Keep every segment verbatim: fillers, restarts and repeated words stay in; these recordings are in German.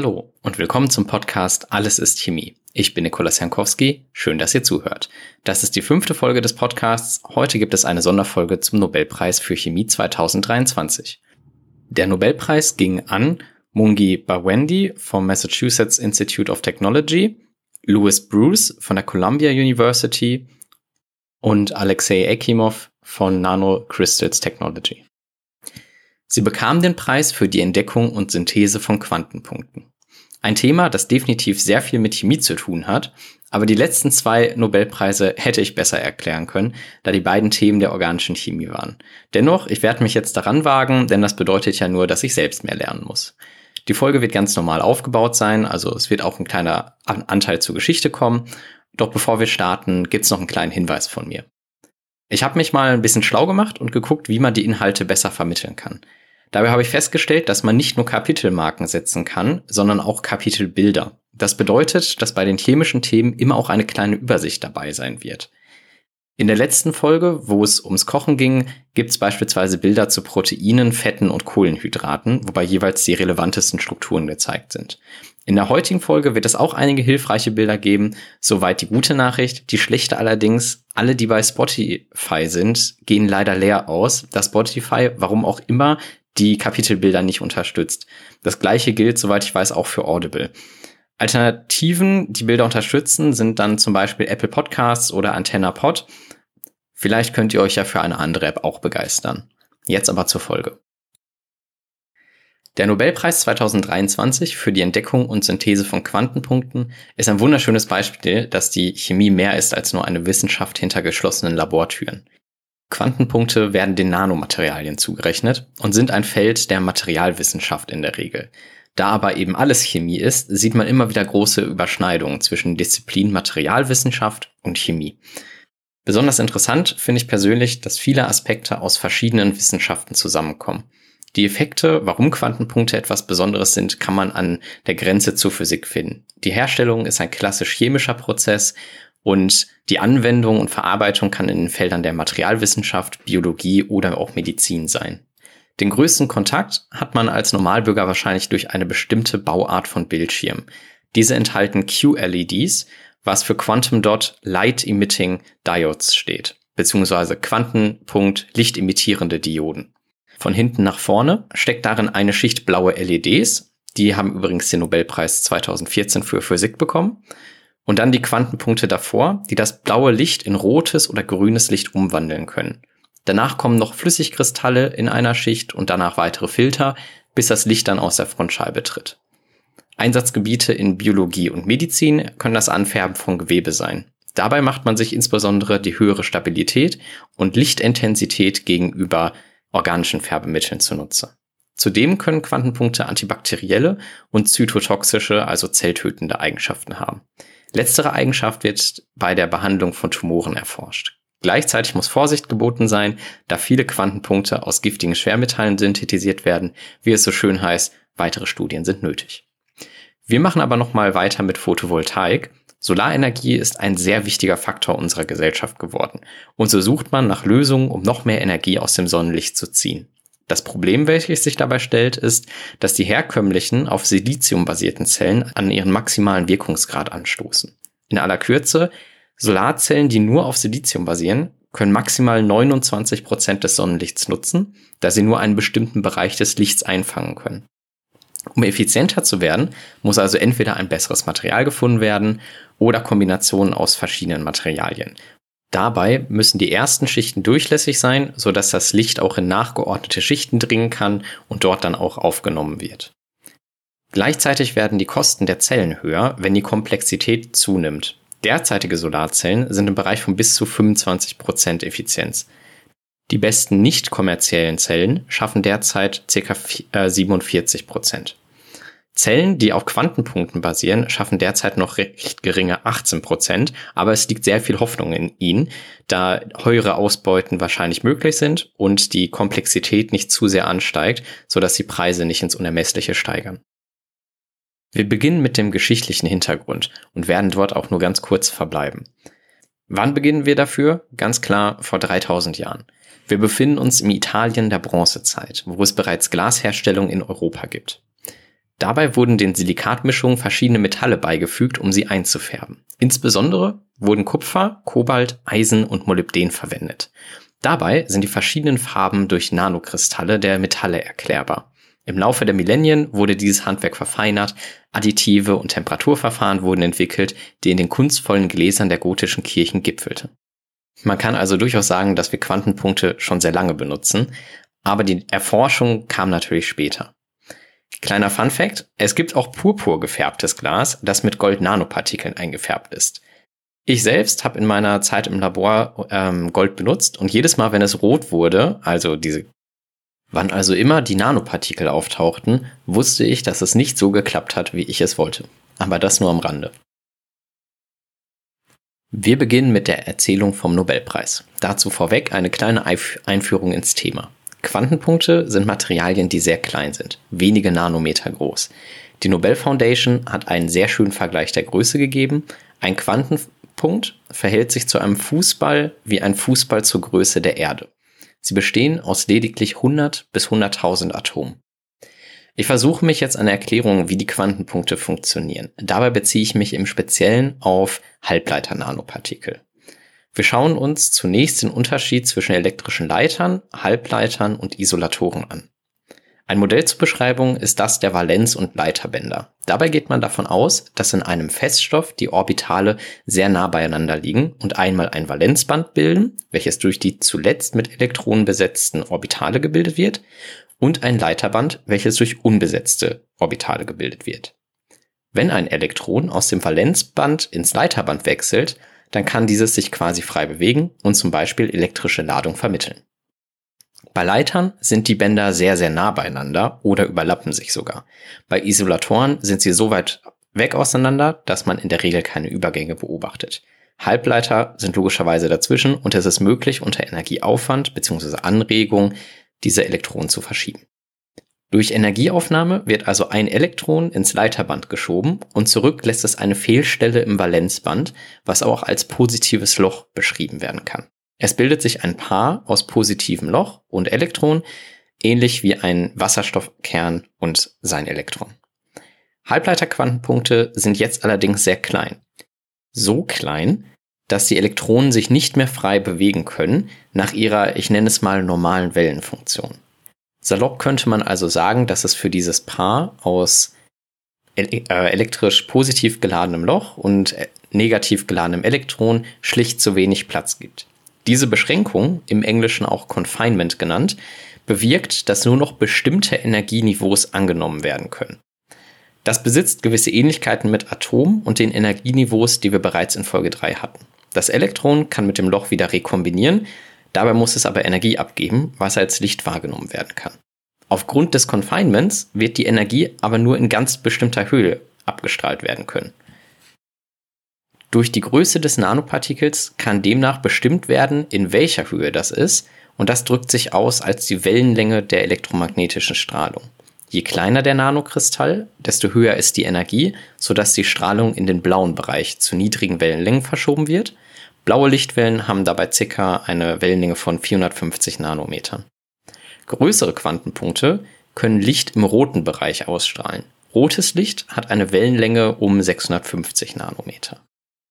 Hallo und willkommen zum Podcast Alles ist Chemie. Ich bin Nikolaus Jankowski, schön, dass ihr zuhört. Das ist die fünfte Folge des Podcasts. Heute gibt es eine Sonderfolge zum Nobelpreis für Chemie zweitausenddreiundzwanzig. Der Nobelpreis ging an Mungi Bawendi vom Massachusetts Institute of Technology, Louis Bruce von der Columbia University und Alexei Ekimov von Nanocrystals Technology. Sie bekamen den Preis für die Entdeckung und Synthese von Quantenpunkten. Ein Thema, das definitiv sehr viel mit Chemie zu tun hat, aber die letzten zwei Nobelpreise hätte ich besser erklären können, da die beiden Themen der organischen Chemie waren. Dennoch, ich werde mich jetzt daran wagen, denn das bedeutet ja nur, dass ich selbst mehr lernen muss. Die Folge wird ganz normal aufgebaut sein, also es wird auch ein kleiner Anteil zur Geschichte kommen. Doch bevor wir starten, gibt's noch einen kleinen Hinweis von mir. Ich habe mich mal ein bisschen schlau gemacht und geguckt, wie man die Inhalte besser vermitteln kann. Dabei habe ich festgestellt, dass man nicht nur Kapitelmarken setzen kann, sondern auch Kapitelbilder. Das bedeutet, dass bei den chemischen Themen immer auch eine kleine Übersicht dabei sein wird. In der letzten Folge, wo es ums Kochen ging, gibt es beispielsweise Bilder zu Proteinen, Fetten und Kohlenhydraten, wobei jeweils die relevantesten Strukturen gezeigt sind. In der heutigen Folge wird es auch einige hilfreiche Bilder geben, soweit die gute Nachricht. Die schlechte allerdings, alle, die bei Spotify sind, gehen leider leer aus, da Spotify, warum auch immer, die Kapitelbilder nicht unterstützt. Das gleiche gilt, soweit ich weiß, auch für Audible. Alternativen, die Bilder unterstützen, sind dann zum Beispiel Apple Podcasts oder AntennaPod. Vielleicht könnt ihr euch ja für eine andere App auch begeistern. Jetzt aber zur Folge. Der Nobelpreis zweitausenddreiundzwanzig für die Entdeckung und Synthese von Quantenpunkten ist ein wunderschönes Beispiel, dass die Chemie mehr ist als nur eine Wissenschaft hinter geschlossenen Labortüren. Quantenpunkte werden den Nanomaterialien zugerechnet und sind ein Feld der Materialwissenschaft in der Regel. Da aber eben alles Chemie ist, sieht man immer wieder große Überschneidungen zwischen Disziplin Materialwissenschaft und Chemie. Besonders interessant finde ich persönlich, dass viele Aspekte aus verschiedenen Wissenschaften zusammenkommen. Die Effekte, warum Quantenpunkte etwas Besonderes sind, kann man an der Grenze zur Physik finden. Die Herstellung ist ein klassisch chemischer Prozess und die Anwendung und Verarbeitung kann in den Feldern der Materialwissenschaft, Biologie oder auch Medizin sein. Den größten Kontakt hat man als Normalbürger wahrscheinlich durch eine bestimmte Bauart von Bildschirmen. Diese enthalten Q L E Ds, was für Quantum Dot Light Emitting Diodes steht, beziehungsweise Quantenpunkt lichtemittierende Dioden. Von hinten nach vorne steckt darin eine Schicht blaue L E Ds, die haben übrigens den Nobelpreis zweitausendvierzehn für Physik bekommen. Und dann die Quantenpunkte davor, die das blaue Licht in rotes oder grünes Licht umwandeln können. Danach kommen noch Flüssigkristalle in einer Schicht und danach weitere Filter, bis das Licht dann aus der Frontscheibe tritt. Einsatzgebiete in Biologie und Medizin können das Anfärben von Gewebe sein. Dabei macht man sich insbesondere die höhere Stabilität und Lichtintensität gegenüber organischen Färbemitteln zunutze. Zudem können Quantenpunkte antibakterielle und zytotoxische, also zelltötende Eigenschaften haben. Letztere Eigenschaft wird bei der Behandlung von Tumoren erforscht. Gleichzeitig muss Vorsicht geboten sein, da viele Quantenpunkte aus giftigen Schwermetallen synthetisiert werden. Wie es so schön heißt, weitere Studien sind nötig. Wir machen aber nochmal weiter mit Photovoltaik. Solarenergie ist ein sehr wichtiger Faktor unserer Gesellschaft geworden. Und so sucht man nach Lösungen, um noch mehr Energie aus dem Sonnenlicht zu ziehen. Das Problem, welches sich dabei stellt, ist, dass die herkömmlichen, auf Silizium basierten Zellen an ihren maximalen Wirkungsgrad anstoßen. In aller Kürze, Solarzellen, die nur auf Silizium basieren, können maximal neunundzwanzig Prozent des Sonnenlichts nutzen, da sie nur einen bestimmten Bereich des Lichts einfangen können. Um effizienter zu werden, muss also entweder ein besseres Material gefunden werden oder Kombinationen aus verschiedenen Materialien. Dabei müssen die ersten Schichten durchlässig sein, sodass das Licht auch in nachgeordnete Schichten dringen kann und dort dann auch aufgenommen wird. Gleichzeitig werden die Kosten der Zellen höher, wenn die Komplexität zunimmt. Derzeitige Solarzellen sind im Bereich von bis zu fünfundzwanzig Prozent Effizienz. Die besten nicht kommerziellen Zellen schaffen derzeit ca. siebenundvierzig Prozent. Zellen, die auf Quantenpunkten basieren, schaffen derzeit noch recht geringe achtzehn Prozent, aber es liegt sehr viel Hoffnung in ihnen, da höhere Ausbeuten wahrscheinlich möglich sind und die Komplexität nicht zu sehr ansteigt, sodass die Preise nicht ins Unermessliche steigern. Wir beginnen mit dem geschichtlichen Hintergrund und werden dort auch nur ganz kurz verbleiben. Wann beginnen wir dafür? Ganz klar vor dreitausend Jahren. Wir befinden uns im Italien der Bronzezeit, wo es bereits Glasherstellung in Europa gibt. Dabei wurden den Silikatmischungen verschiedene Metalle beigefügt, um sie einzufärben. Insbesondere wurden Kupfer, Kobalt, Eisen und Molybden verwendet. Dabei sind die verschiedenen Farben durch Nanokristalle der Metalle erklärbar. Im Laufe der Millennien wurde dieses Handwerk verfeinert, Additive und Temperaturverfahren wurden entwickelt, die in den kunstvollen Gläsern der gotischen Kirchen gipfelte. Man kann also durchaus sagen, dass wir Quantenpunkte schon sehr lange benutzen, aber die Erforschung kam natürlich später. Kleiner Funfact: Es gibt auch purpur gefärbtes Glas, das mit Gold-Nanopartikeln eingefärbt ist. Ich selbst habe in meiner Zeit im Labor ähm, Gold benutzt und jedes Mal, wenn es rot wurde, also diese, wann also immer die Nanopartikel auftauchten, wusste ich, dass es nicht so geklappt hat, wie ich es wollte. Aber das nur am Rande. Wir beginnen mit der Erzählung vom Nobelpreis. Dazu vorweg eine kleine Einführung ins Thema. Quantenpunkte sind Materialien, die sehr klein sind, wenige Nanometer groß. Die Nobel Foundation hat einen sehr schönen Vergleich der Größe gegeben. Ein Quantenpunkt verhält sich zu einem Fußball wie ein Fußball zur Größe der Erde. Sie bestehen aus lediglich hundert bis hunderttausend Atomen. Ich versuche mich jetzt an der Erklärung, wie die Quantenpunkte funktionieren. Dabei beziehe ich mich im Speziellen auf Halbleiter-Nanopartikel. Wir schauen uns zunächst den Unterschied zwischen elektrischen Leitern, Halbleitern und Isolatoren an. Ein Modell zur Beschreibung ist das der Valenz- und Leiterbänder. Dabei geht man davon aus, dass in einem Feststoff die Orbitale sehr nah beieinander liegen und einmal ein Valenzband bilden, welches durch die zuletzt mit Elektronen besetzten Orbitale gebildet wird, und ein Leiterband, welches durch unbesetzte Orbitale gebildet wird. Wenn ein Elektron aus dem Valenzband ins Leiterband wechselt, dann kann dieses sich quasi frei bewegen und zum Beispiel elektrische Ladung vermitteln. Bei Leitern sind die Bänder sehr, sehr nah beieinander oder überlappen sich sogar. Bei Isolatoren sind sie so weit weg auseinander, dass man in der Regel keine Übergänge beobachtet. Halbleiter sind logischerweise dazwischen und es ist möglich, unter Energieaufwand bzw. Anregung diese Elektronen zu verschieben. Durch Energieaufnahme wird also ein Elektron ins Leiterband geschoben und zurück lässt es eine Fehlstelle im Valenzband, was auch als positives Loch beschrieben werden kann. Es bildet sich ein Paar aus positivem Loch und Elektron, ähnlich wie ein Wasserstoffkern und sein Elektron. Halbleiterquantenpunkte sind jetzt allerdings sehr klein. So klein, dass die Elektronen sich nicht mehr frei bewegen können nach ihrer, ich nenne es mal, normalen Wellenfunktion. Salopp könnte man also sagen, dass es für dieses Paar aus elektrisch positiv geladenem Loch und negativ geladenem Elektron schlicht zu wenig Platz gibt. Diese Beschränkung, im Englischen auch Confinement genannt, bewirkt, dass nur noch bestimmte Energieniveaus angenommen werden können. Das besitzt gewisse Ähnlichkeiten mit Atomen und den Energieniveaus, die wir bereits in Folge drei hatten. Das Elektron kann mit dem Loch wieder rekombinieren, dabei muss es aber Energie abgeben, was als Licht wahrgenommen werden kann. Aufgrund des Confinements wird die Energie aber nur in ganz bestimmter Höhe abgestrahlt werden können. Durch die Größe des Nanopartikels kann demnach bestimmt werden, in welcher Höhe das ist, und das drückt sich aus als die Wellenlänge der elektromagnetischen Strahlung. Je kleiner der Nanokristall, desto höher ist die Energie, sodass die Strahlung in den blauen Bereich zu niedrigen Wellenlängen verschoben wird. Blaue Lichtwellen haben dabei ca. eine Wellenlänge von vierhundertfünfzig Nanometern. Größere Quantenpunkte können Licht im roten Bereich ausstrahlen. Rotes Licht hat eine Wellenlänge um sechshundertfünfzig Nanometer.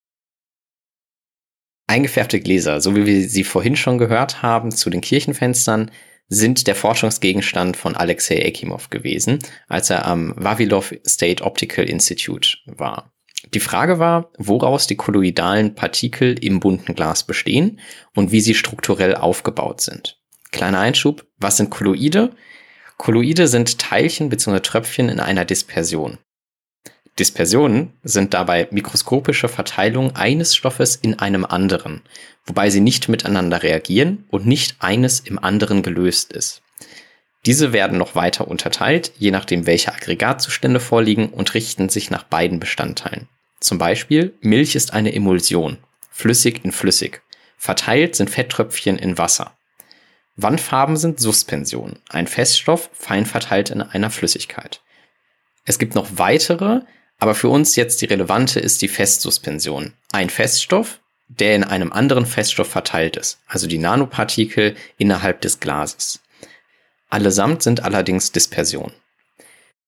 Eingefärbte Gläser, so wie wir sie vorhin schon gehört haben zu den Kirchenfenstern, sind der Forschungsgegenstand von Alexei Ekimov gewesen, als er am Vavilov State Optical Institute war. Die Frage war, woraus die kolloidalen Partikel im bunten Glas bestehen und wie sie strukturell aufgebaut sind. Kleiner Einschub, was sind Kolloide? Kolloide sind Teilchen bzw. Tröpfchen in einer Dispersion. Dispersionen sind dabei mikroskopische Verteilungen eines Stoffes in einem anderen, wobei sie nicht miteinander reagieren und nicht eines im anderen gelöst ist. Diese werden noch weiter unterteilt, je nachdem welche Aggregatzustände vorliegen und richten sich nach beiden Bestandteilen. Zum Beispiel, Milch ist eine Emulsion, flüssig in flüssig. Verteilt sind Fetttröpfchen in Wasser. Wandfarben sind Suspensionen, ein Feststoff fein verteilt in einer Flüssigkeit. Es gibt noch weitere, aber für uns jetzt die relevante ist die Festsuspension. Ein Feststoff, der in einem anderen Feststoff verteilt ist, also die Nanopartikel innerhalb des Glases. Allesamt sind allerdings Dispersionen.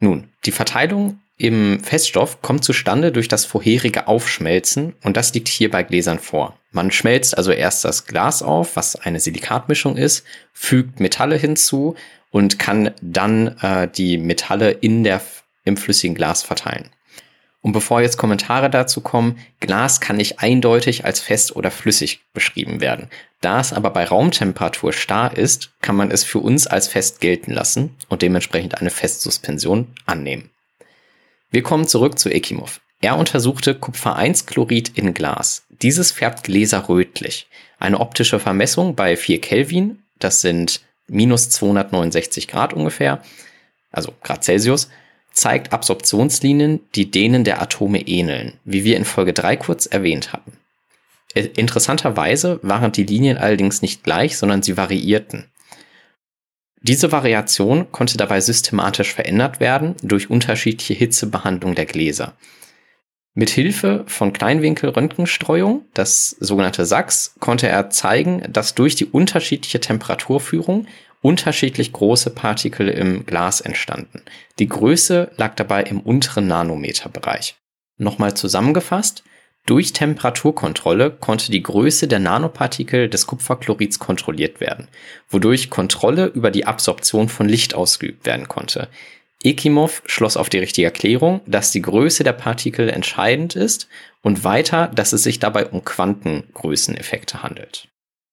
Nun, die Verteilung im Feststoff kommt zustande durch das vorherige Aufschmelzen und das liegt hier bei Gläsern vor. Man schmelzt also erst das Glas auf, was eine Silikatmischung ist, fügt Metalle hinzu und kann dann äh, die Metalle in der, im flüssigen Glas verteilen. Und bevor jetzt Kommentare dazu kommen, Glas kann nicht eindeutig als fest oder flüssig beschrieben werden. Da es aber bei Raumtemperatur starr ist, kann man es für uns als fest gelten lassen und dementsprechend eine Festsuspension annehmen. Wir kommen zurück zu Ekimov. Er untersuchte Kupfer eins Chlorid in Glas. Dieses färbt Gläser rötlich. Eine optische Vermessung bei vier Kelvin, das sind minus zweihundertneunundsechzig Grad ungefähr, also Grad Celsius, zeigt Absorptionslinien, die denen der Atome ähneln, wie wir in Folge drei kurz erwähnt hatten. Interessanterweise waren die Linien allerdings nicht gleich, sondern sie variierten. Diese Variation konnte dabei systematisch verändert werden durch unterschiedliche Hitzebehandlung der Gläser. Mit Hilfe von Kleinwinkel-Röntgenstreuung, das sogenannte S A X, konnte er zeigen, dass durch die unterschiedliche Temperaturführung unterschiedlich große Partikel im Glas entstanden. Die Größe lag dabei im unteren Nanometerbereich. Nochmal zusammengefasst: Durch Temperaturkontrolle konnte die Größe der Nanopartikel des Kupferchlorids kontrolliert werden, wodurch Kontrolle über die Absorption von Licht ausgeübt werden konnte. Ekimov schloss auf die richtige Erklärung, dass die Größe der Partikel entscheidend ist und weiter, dass es sich dabei um Quantengrößeneffekte handelt.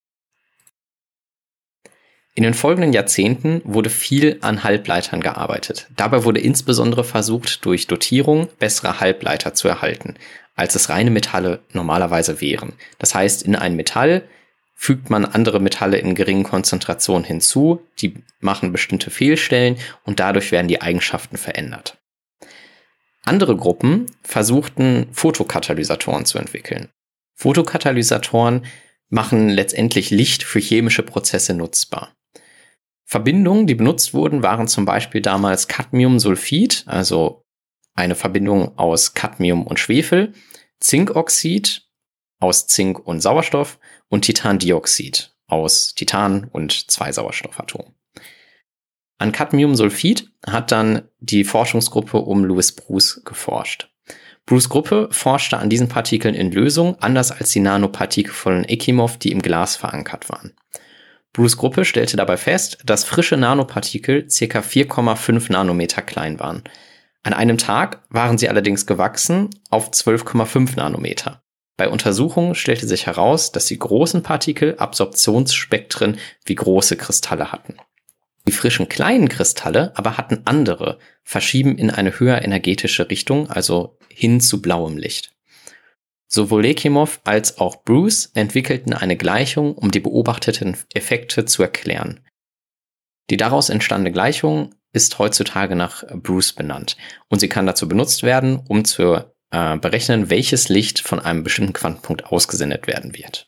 In den folgenden Jahrzehnten wurde viel an Halbleitern gearbeitet. Dabei wurde insbesondere versucht, durch Dotierung bessere Halbleiter zu erhalten, als es reine Metalle normalerweise wären. Das heißt, in ein Metall fügt man andere Metalle in geringen Konzentrationen hinzu, die machen bestimmte Fehlstellen und dadurch werden die Eigenschaften verändert. Andere Gruppen versuchten, Photokatalysatoren zu entwickeln. Photokatalysatoren machen letztendlich Licht für chemische Prozesse nutzbar. Verbindungen, die benutzt wurden, waren zum Beispiel damals Cadmiumsulfid, also eine Verbindung aus Cadmium und Schwefel, Zinkoxid aus Zink und Sauerstoff und Titandioxid aus Titan und zwei Sauerstoffatomen. An Cadmiumsulfid hat dann die Forschungsgruppe um Louis Bruce geforscht. Bruce' Gruppe forschte an diesen Partikeln in Lösung, anders als die Nanopartikel von Ekimov, die im Glas verankert waren. Bruce' Gruppe stellte dabei fest, dass frische Nanopartikel ca. vier Komma fünf Nanometer klein waren. An einem Tag waren sie allerdings gewachsen auf zwölf Komma fünf Nanometer. Bei Untersuchungen stellte sich heraus, dass die großen Partikel Absorptionsspektren wie große Kristalle hatten. Die frischen kleinen Kristalle aber hatten andere, verschieben in eine höher energetische Richtung, also hin zu blauem Licht. Sowohl Ekimov als auch Bruce entwickelten eine Gleichung, um die beobachteten Effekte zu erklären. Die daraus entstandene Gleichung ist heutzutage nach Bruce benannt und sie kann dazu benutzt werden, um zu äh, berechnen, welches Licht von einem bestimmten Quantenpunkt ausgesendet werden wird.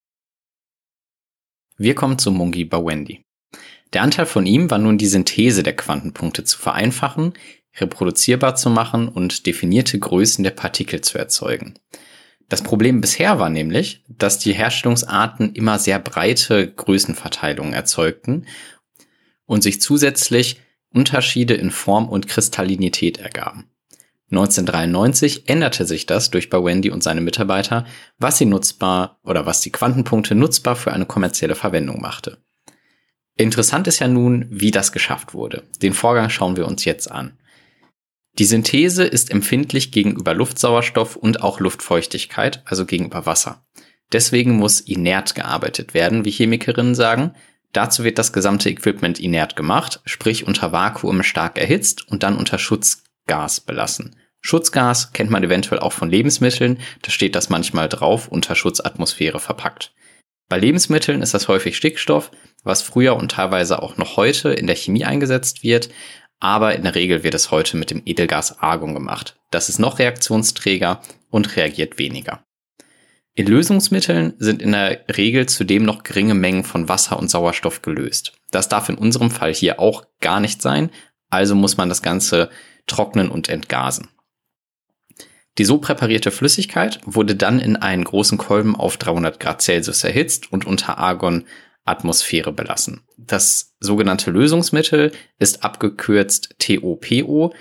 Wir kommen zu Mungi Bawendi. Der Anteil von ihm war nun die Synthese der Quantenpunkte zu vereinfachen, reproduzierbar zu machen und definierte Größen der Partikel zu erzeugen. Das Problem bisher war nämlich, dass die Herstellungsarten immer sehr breite Größenverteilungen erzeugten und sich zusätzlich Unterschiede in Form und Kristallinität ergaben. neunzehnhundertdreiundneunzig änderte sich das durch Bawendi und seine Mitarbeiter, was sie nutzbar oder was die Quantenpunkte nutzbar für eine kommerzielle Verwendung machte. Interessant ist ja nun, wie das geschafft wurde. Den Vorgang schauen wir uns jetzt an. Die Synthese ist empfindlich gegenüber Luftsauerstoff und auch Luftfeuchtigkeit, also gegenüber Wasser. Deswegen muss inert gearbeitet werden, wie Chemikerinnen sagen. Dazu wird das gesamte Equipment inert gemacht, sprich unter Vakuum stark erhitzt und dann unter Schutzgas belassen. Schutzgas kennt man eventuell auch von Lebensmitteln, da steht das manchmal drauf, unter Schutzatmosphäre verpackt. Bei Lebensmitteln ist das häufig Stickstoff, was früher und teilweise auch noch heute in der Chemie eingesetzt wird, aber in der Regel wird es heute mit dem Edelgas Argon gemacht. Das ist noch reaktionsträger und reagiert weniger. In Lösungsmitteln sind in der Regel zudem noch geringe Mengen von Wasser und Sauerstoff gelöst. Das darf in unserem Fall hier auch gar nicht sein, also muss man das Ganze trocknen und entgasen. Die so präparierte Flüssigkeit wurde dann in einen großen Kolben auf dreihundert Grad Celsius erhitzt und unter Argon-Atmosphäre belassen. Das sogenannte Lösungsmittel ist abgekürzt T O P O,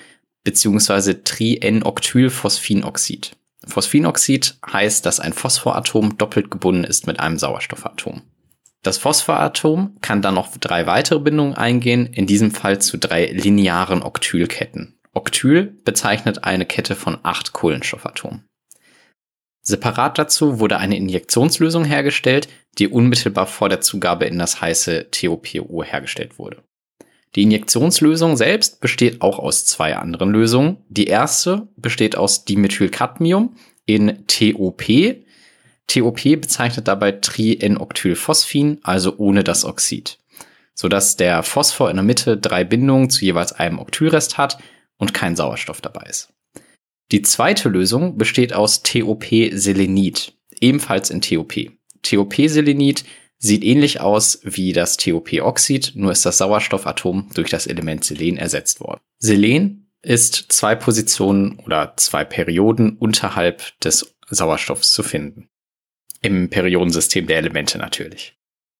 beziehungsweise Tri-N-Octylphosphinoxid. Phosphinoxid heißt, dass ein Phosphoratom doppelt gebunden ist mit einem Sauerstoffatom. Das Phosphoratom kann dann noch drei weitere Bindungen eingehen, in diesem Fall zu drei linearen Octylketten. Octyl bezeichnet eine Kette von acht Kohlenstoffatomen. Separat dazu wurde eine Injektionslösung hergestellt, die unmittelbar vor der Zugabe in das heiße T O P O hergestellt wurde. Die Injektionslösung selbst besteht auch aus zwei anderen Lösungen. Die erste besteht aus Dimethylcadmium in T O P. T O P bezeichnet dabei Tri-N-Octylphosphin, also ohne das Oxid, sodass der Phosphor in der Mitte drei Bindungen zu jeweils einem Octylrest hat und kein Sauerstoff dabei ist. Die zweite Lösung besteht aus T O P-Selenid, ebenfalls in T O P. T O P-Selenid sieht ähnlich aus wie das T O P-Oxid, nur ist das Sauerstoffatom durch das Element Selen ersetzt worden. Selen ist zwei Positionen oder zwei Perioden unterhalb des Sauerstoffs zu finden. Im Periodensystem der Elemente natürlich.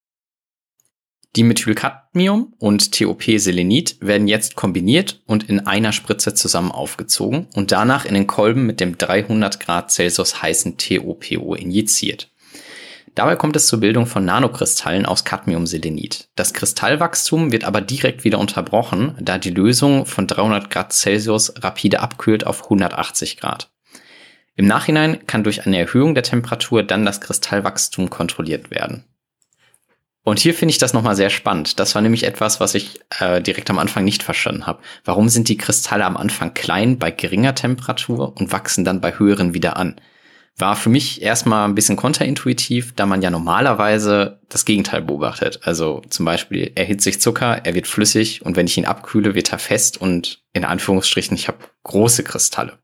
Dimethylcadmium und T O P-Selenid werden jetzt kombiniert und in einer Spritze zusammen aufgezogen und danach in den Kolben mit dem dreihundert Grad Celsius heißen T O P O injiziert. Dabei kommt es zur Bildung von Nanokristallen aus Cadmiumselenid. Das Kristallwachstum wird aber direkt wieder unterbrochen, da die Lösung von dreihundert Grad Celsius rapide abkühlt auf hundertachtzig Grad. Im Nachhinein kann durch eine Erhöhung der Temperatur dann das Kristallwachstum kontrolliert werden. Und hier finde ich das nochmal sehr spannend. Das war nämlich etwas, was ich äh, direkt am Anfang nicht verstanden habe. Warum sind die Kristalle am Anfang klein bei geringer Temperatur und wachsen dann bei höheren wieder an? War für mich erstmal ein bisschen kontraintuitiv, da man ja normalerweise das Gegenteil beobachtet. Also zum Beispiel erhitzt sich Zucker, er wird flüssig und wenn ich ihn abkühle, wird er fest und in Anführungsstrichen, ich habe große Kristalle.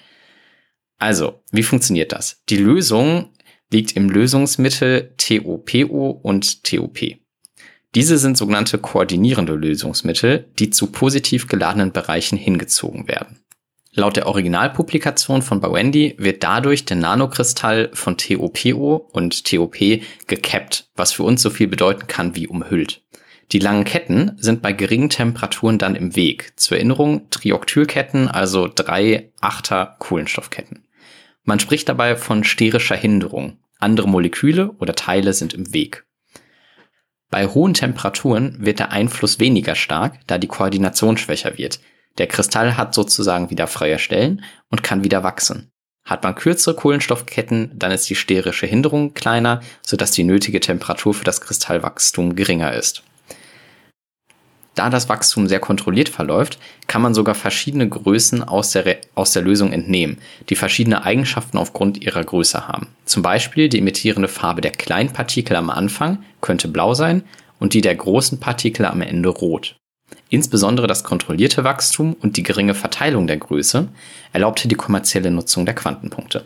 Also, wie funktioniert das? Die Lösung liegt im Lösungsmittel T O P O und T O P. Diese sind sogenannte koordinierende Lösungsmittel, die zu positiv geladenen Bereichen hingezogen werden. Laut der Originalpublikation von Bawendi wird dadurch der Nanokristall von T O P O und T O P gekappt, was für uns so viel bedeuten kann wie umhüllt. Die langen Ketten sind bei geringen Temperaturen dann im Weg. Zur Erinnerung, Trioctylketten, also drei Achter Kohlenstoffketten. Man spricht dabei von sterischer Hinderung. Andere Moleküle oder Teile sind im Weg. Bei hohen Temperaturen wird der Einfluss weniger stark, da die Koordination schwächer wird. Der Kristall hat sozusagen wieder freie Stellen und kann wieder wachsen. Hat man kürzere Kohlenstoffketten, dann ist die sterische Hinderung kleiner, sodass die nötige Temperatur für das Kristallwachstum geringer ist. Da das Wachstum sehr kontrolliert verläuft, kann man sogar verschiedene Größen aus der, Re- aus der Lösung entnehmen, die verschiedene Eigenschaften aufgrund ihrer Größe haben. Zum Beispiel die emittierende Farbe der kleinen Partikel am Anfang könnte blau sein und die der großen Partikel am Ende rot. Insbesondere das kontrollierte Wachstum und die geringe Verteilung der Größe erlaubte die kommerzielle Nutzung der Quantenpunkte.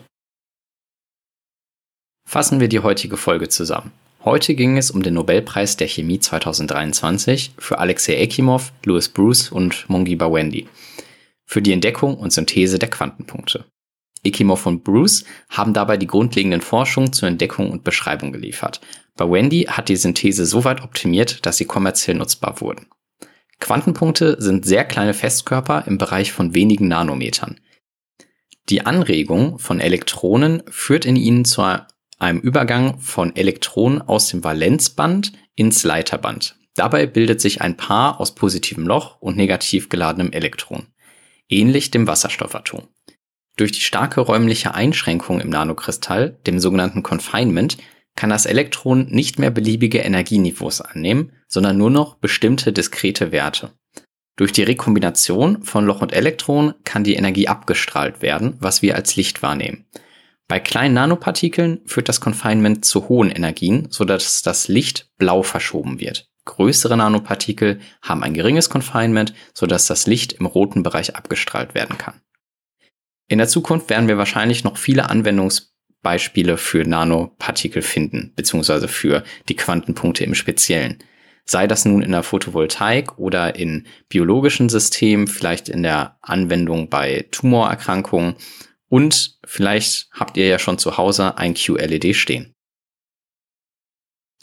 Fassen wir die heutige Folge zusammen. Heute ging es um den Nobelpreis der Chemie zweitausenddreiundzwanzig für Alexei Ekimov, Louis Bruce und Mongi Bawendi für die Entdeckung und Synthese der Quantenpunkte. Ekimov und Bruce haben dabei die grundlegenden Forschungen zur Entdeckung und Beschreibung geliefert. Bawendi hat die Synthese so weit optimiert, dass sie kommerziell nutzbar wurden. Quantenpunkte sind sehr kleine Festkörper im Bereich von wenigen Nanometern. Die Anregung von Elektronen führt in ihnen zu einem Übergang von Elektronen aus dem Valenzband ins Leiterband. Dabei bildet sich ein Paar aus positivem Loch und negativ geladenem Elektron, ähnlich dem Wasserstoffatom. Durch die starke räumliche Einschränkung im Nanokristall, dem sogenannten Confinement, kann das Elektron nicht mehr beliebige Energieniveaus annehmen, sondern nur noch bestimmte diskrete Werte. Durch die Rekombination von Loch und Elektron kann die Energie abgestrahlt werden, was wir als Licht wahrnehmen. Bei kleinen Nanopartikeln führt das Confinement zu hohen Energien, sodass das Licht blau verschoben wird. Größere Nanopartikel haben ein geringes Confinement, sodass das Licht im roten Bereich abgestrahlt werden kann. In der Zukunft werden wir wahrscheinlich noch viele Anwendungsbeispiele für Nanopartikel finden, beziehungsweise für die Quantenpunkte im Speziellen. Sei das nun in der Photovoltaik oder in biologischen Systemen, vielleicht in der Anwendung bei Tumorerkrankungen. Und vielleicht habt ihr ja schon zu Hause ein Q L E D stehen.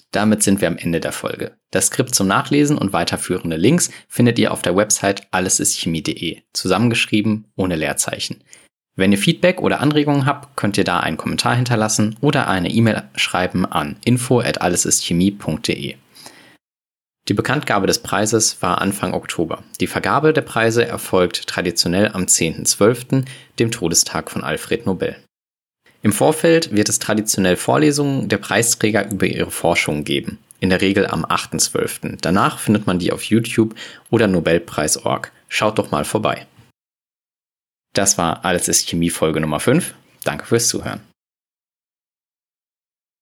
Damit sind wir am Ende der Folge. Das Skript zum Nachlesen und weiterführende Links findet ihr auf der Website allesistchemie punkt de, zusammengeschrieben ohne Leerzeichen. Wenn ihr Feedback oder Anregungen habt, könnt ihr da einen Kommentar hinterlassen oder eine E-Mail schreiben an info at allesistchemie punkt de. Die Bekanntgabe des Preises war Anfang Oktober. Die Vergabe der Preise erfolgt traditionell am zehnten zwölften, dem Todestag von Alfred Nobel. Im Vorfeld wird es traditionell Vorlesungen der Preisträger über ihre Forschungen geben, in der Regel am achten zwölften Danach findet man die auf YouTube oder nobelpreis punkt org. Schaut doch mal vorbei. Das war Alles ist Chemie Folge Nummer fünf. Danke fürs Zuhören.